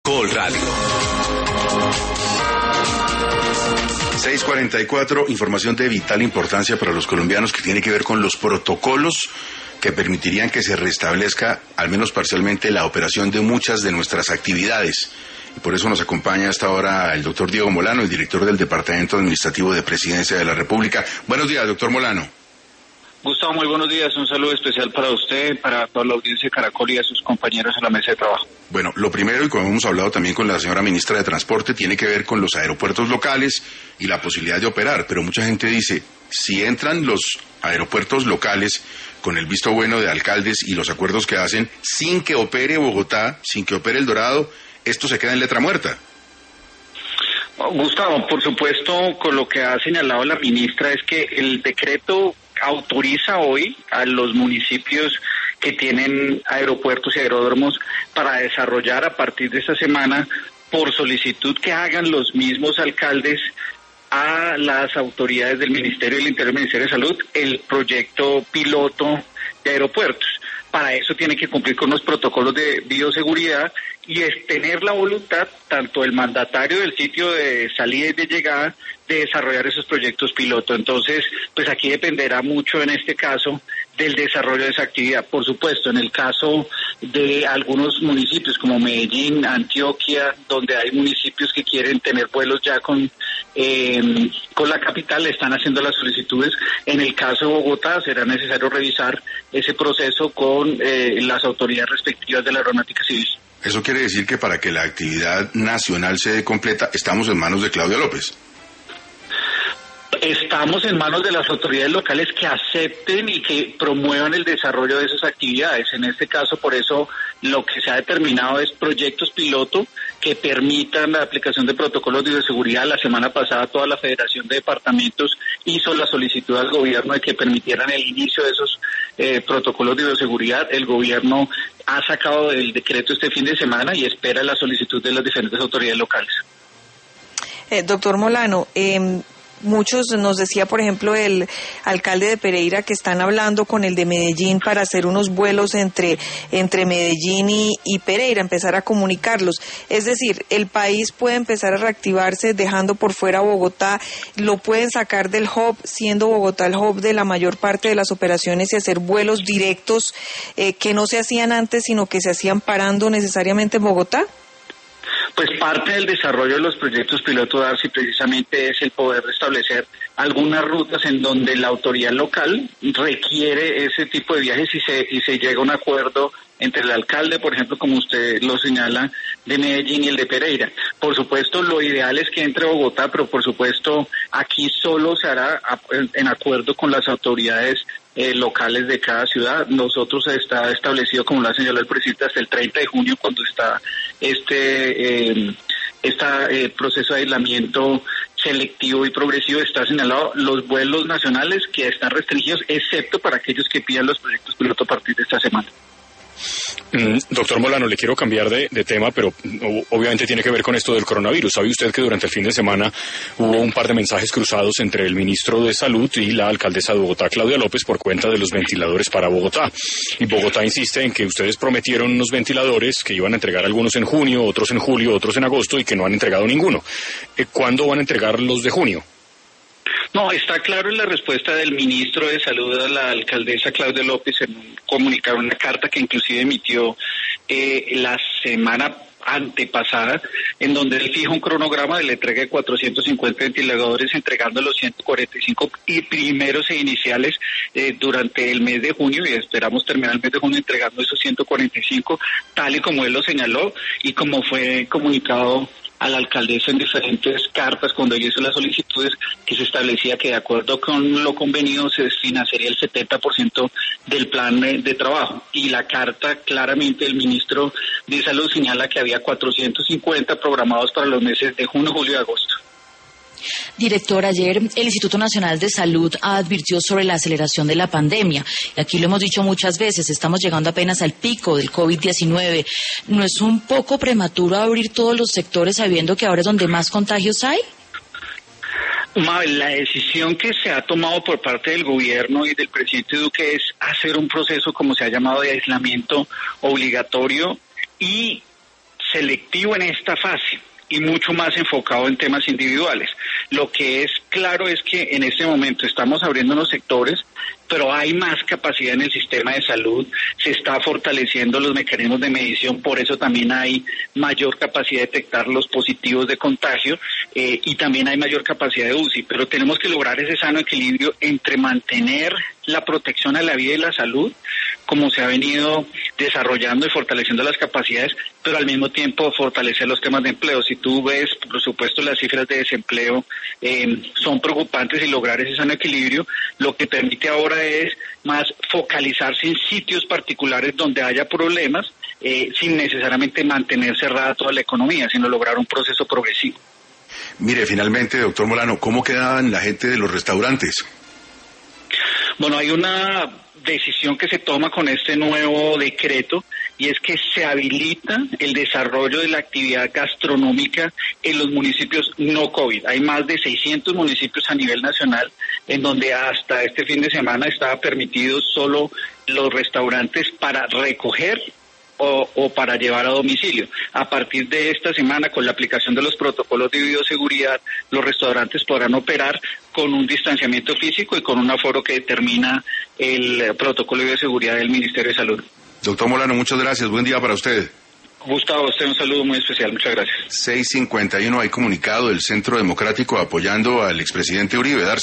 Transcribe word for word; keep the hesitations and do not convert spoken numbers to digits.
Caracol Radio. seis cuarenta y cuatro, información de vital importancia para los colombianos que tiene que ver con los protocolos que permitirían que se restablezca, al menos parcialmente, la operación de muchas de nuestras actividades. Y por eso nos acompaña hasta ahora el doctor Diego Molano, el director del Departamento Administrativo de Presidencia de la República. Buenos días, doctor Molano. Gustavo, muy buenos días. Un saludo especial para usted, para toda la audiencia de Caracol y a sus compañeros en la mesa de trabajo. Bueno, lo primero, y como hemos hablado también con la señora ministra de Transporte, tiene que ver con los aeropuertos locales y la posibilidad de operar. Pero mucha gente dice, si entran los aeropuertos locales con el visto bueno de alcaldes y los acuerdos que hacen, sin que opere Bogotá, sin que opere El Dorado, esto se queda en letra muerta. Gustavo, por supuesto, con lo que ha señalado la ministra es que el decreto autoriza hoy a los municipios que tienen aeropuertos y aeródromos para desarrollar a partir de esta semana, por solicitud que hagan los mismos alcaldes a las autoridades del Ministerio del Interior y del Ministerio de Salud, el proyecto piloto de aeropuertos. Para eso tiene que cumplir con los protocolos de bioseguridad y es tener la voluntad, tanto el mandatario del sitio de salida y de llegada, de desarrollar esos proyectos piloto. Entonces, pues aquí dependerá mucho en este caso del desarrollo de esa actividad. Por supuesto, en el caso de algunos municipios como Medellín, Antioquia, donde hay municipios que quieren tener vuelos ya con eh, con la capital, están haciendo las solicitudes. En el caso de Bogotá será necesario revisar ese proceso con eh, las autoridades respectivas de la Aeronáutica Civil. Eso quiere decir que para que la actividad nacional se dé completa, estamos en manos de Claudia López. Estamos en manos de las autoridades locales que acepten y que promuevan el desarrollo de esas actividades. En este caso, por eso, lo que se ha determinado es proyectos piloto que permitan la aplicación de protocolos de bioseguridad. La semana pasada toda la Federación de Departamentos hizo la solicitud al gobierno de que permitieran el inicio de esos eh, protocolos de bioseguridad. El gobierno ha sacado el decreto este fin de semana y espera la solicitud de las diferentes autoridades locales. Eh, doctor Molano, eh... Muchos nos decía, por ejemplo, el alcalde de Pereira que están hablando con el de Medellín para hacer unos vuelos entre, entre Medellín y, y Pereira, empezar a comunicarlos. Es decir, el país puede empezar a reactivarse dejando por fuera Bogotá, lo pueden sacar del hub, siendo Bogotá el hub de la mayor parte de las operaciones y hacer vuelos directos eh, que no se hacían antes, sino que se hacían parando necesariamente en Bogotá. Pues parte del desarrollo de los proyectos piloto Darcy precisamente es el poder establecer algunas rutas en donde la autoridad local requiere ese tipo de viajes y se y se llega a un acuerdo entre el alcalde, por ejemplo, como usted lo señala, de Medellín y el de Pereira. Por supuesto, lo ideal es que entre Bogotá, pero por supuesto aquí solo se hará en acuerdo con las autoridades Eh, locales de cada ciudad. Nosotros está establecido, como lo ha señalado el presidente, hasta el treinta de junio, cuando está este eh, este eh, proceso de aislamiento selectivo y progresivo, está señalado los vuelos nacionales que están restringidos, excepto para aquellos que pidan los proyectos piloto a partir de esta semana. Mm, doctor Molano, le quiero cambiar de, de tema, pero obviamente tiene que ver con esto del coronavirus. ¿Sabe usted que durante el fin de semana hubo un par de mensajes cruzados entre el ministro de Salud y la alcaldesa de Bogotá, Claudia López, por cuenta de los ventiladores para Bogotá? Y Bogotá insiste en que ustedes prometieron unos ventiladores, que iban a entregar algunos en junio, otros en julio, otros en agosto, y que no han entregado ninguno. ¿Cuándo van a entregar los de junio? No, está claro en la respuesta del ministro de Salud a la alcaldesa Claudia López en un comunicado, una carta que inclusive emitió eh, la semana antepasada, en donde él fija un cronograma de la entrega de cuatrocientos cincuenta ventiladores, entregando los ciento cuarenta y cinco y primeros e iniciales eh, durante el mes de junio, y esperamos terminar el mes de junio entregando esos ciento cuarenta y cinco, tal y como él lo señaló y como fue comunicado a la alcaldesa en diferentes cartas cuando ella hizo las solicitudes, que se establecía que de acuerdo con lo convenido se financiaría el setenta por ciento del plan de, de trabajo. Y la carta claramente del ministro de Salud señala que había cuatrocientos cincuenta programados para los meses de junio, julio y agosto. Director, ayer el Instituto Nacional de Salud advirtió sobre la aceleración de la pandemia. Y aquí lo hemos dicho muchas veces, estamos llegando apenas al pico del COVID diecinueve. ¿No es un poco prematuro abrir todos los sectores sabiendo que ahora es donde más contagios hay? Mabel, la decisión que se ha tomado por parte del gobierno y del presidente Duque es hacer un proceso, como se ha llamado, de aislamiento obligatorio y selectivo en esta fase y mucho más enfocado en temas individuales. Lo que es claro es que en este momento estamos abriendo unos sectores, pero hay más capacidad en el sistema de salud, se está fortaleciendo los mecanismos de medición, por eso también hay mayor capacidad de detectar los positivos de contagio eh, y también hay mayor capacidad de U C I, pero tenemos que lograr ese sano equilibrio entre mantener la protección a la vida y la salud, como se ha venido desarrollando y fortaleciendo las capacidades, pero al mismo tiempo fortalecer los temas de empleo. Si tú ves, por supuesto, las cifras de desempleo eh, son preocupantes y lograr ese sano equilibrio, lo que permite ahora es más focalizarse en sitios particulares donde haya problemas, eh, sin necesariamente mantener cerrada toda la economía, sino lograr un proceso progresivo. Mire, finalmente, doctor Molano, ¿cómo quedan la gente de los restaurantes? Bueno, hay una decisión que se toma con este nuevo decreto y es que se habilita el desarrollo de la actividad gastronómica en los municipios no COVID. Hay más de seiscientos municipios a nivel nacional en donde hasta este fin de semana estaba permitido solo los restaurantes para recoger O, o para llevar a domicilio. A partir de esta semana, con la aplicación de los protocolos de bioseguridad, los restaurantes podrán operar con un distanciamiento físico y con un aforo que determina el protocolo de bioseguridad del Ministerio de Salud. Doctor Molano, muchas gracias. Buen día para usted. Gustavo, a usted un saludo muy especial. Muchas gracias. seis cincuenta y uno, hay comunicado del Centro Democrático apoyando al expresidente Uribe.